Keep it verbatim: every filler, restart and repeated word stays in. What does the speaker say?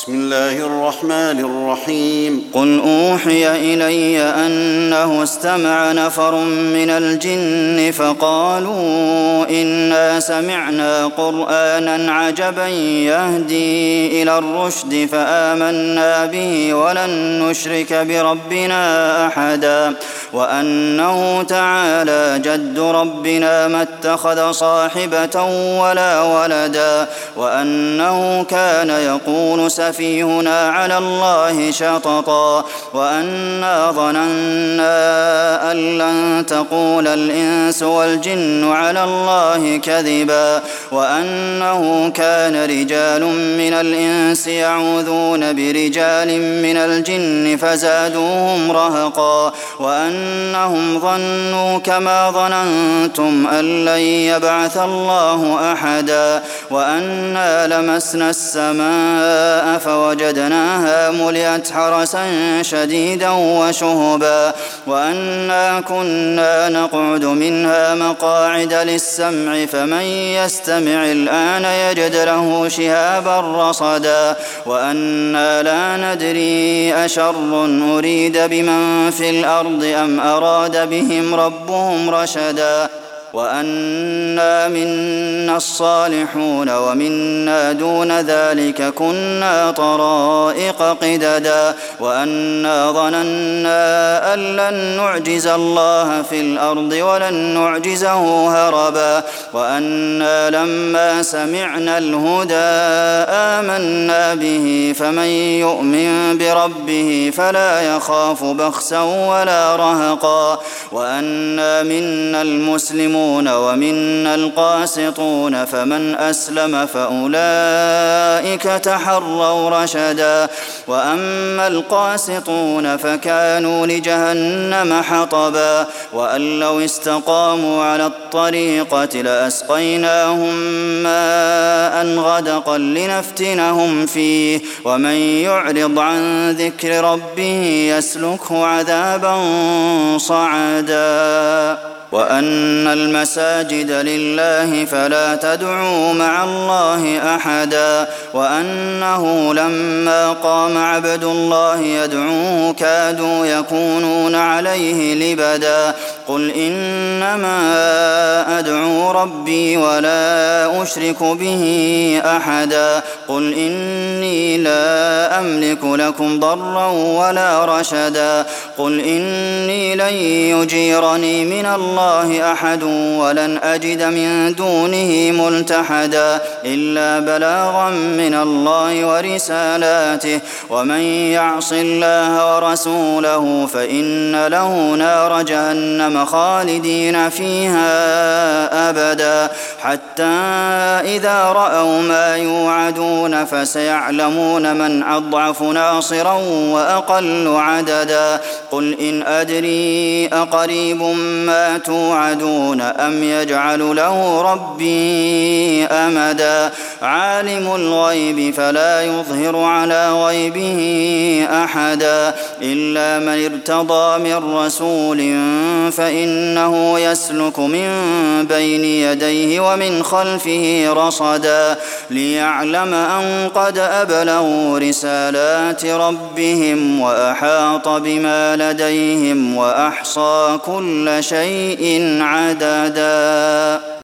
بسم الله الرحمن الرحيم قل أوحي إلي أنه استمع نفر من الجن فقالوا إنا سمعنا قرآنا عجبا يهدي إلى الرشد فآمنا به ولن نشرك بربنا أحدا وأنه تعالى جد ربنا ما اتخذ صاحبة ولا ولدا وأنه كان يقول سفيهنا على الله شططا وأنا ظننا أن لن تقول الإنس والجن على الله كذبا وأنه كان رجال من الإنس يعوذون برجال من الجن فزادوهم رهقا وأنهم ظنوا كما ظننتم أن لن يبعث الله أحدا وأنا لمسنا السماء فوجدناها ملئت حرسا شديدا وشهبا وأنا كنا نقعد منها مقاعد للسمع فمن يستمع الآن يجد له شهابا رصدا وأنا لا ندري أشر أريد بمن في الأرض أم أراد بهم ربهم رشدا وأنا منا الصالحون ومنا دون ذلك كنا طرائق قددا وأنا ظننا أن لن نعجز الله في الأرض ولن نعجزه هربا وأنا لما سمعنا الهدى آمنا به فمن يؤمن بربه فلا يخاف بخسا ولا رهقا وأنا منا المسلمون ومنا القاسطون فمن أسلم فأولئك تحروا رشدا وأما القاسطون فكانوا لجهنم حطبا وأن لو استقاموا على الطريقة لأسقيناهم ماء غدقا لنفتنهم فيه ومن يعرض عن ذكر ربه يسلكه عذابا صعدا وأن المساجد لله فلا تدعوا مع الله أحدا وأنه لما قام عبد الله يدعوه كادوا يكونون عليه لبدا قل إنما أدعو ربي ولا أشرك به أحدا قل إني لا أملك لكم ضرا ولا رشدا قل إني لن يجيرني من الله الله أحد ولن أجد من دونه ملتحدا إلا بلاغا من الله ورسالاته ومن يعص الله ورسوله فإن له نار جهنم خالدين فيها أبدا حتى إذا رأوا ما يوعدون فسيعلمون من أضعف ناصرا وأقل عددا قل إن أدري أقريب ما توعدون أم يجعل له ربي أمدا عالم الغيب فلا يظهر على غيبه أحدا إلا من ارتضى من رسول فإنه يسلك من بين يديه ومن خلفه رصدا ليعلم أن قد أبلغوا رسالات ربهم وأحاط بما لديهم وأحصى كل شيء عددا.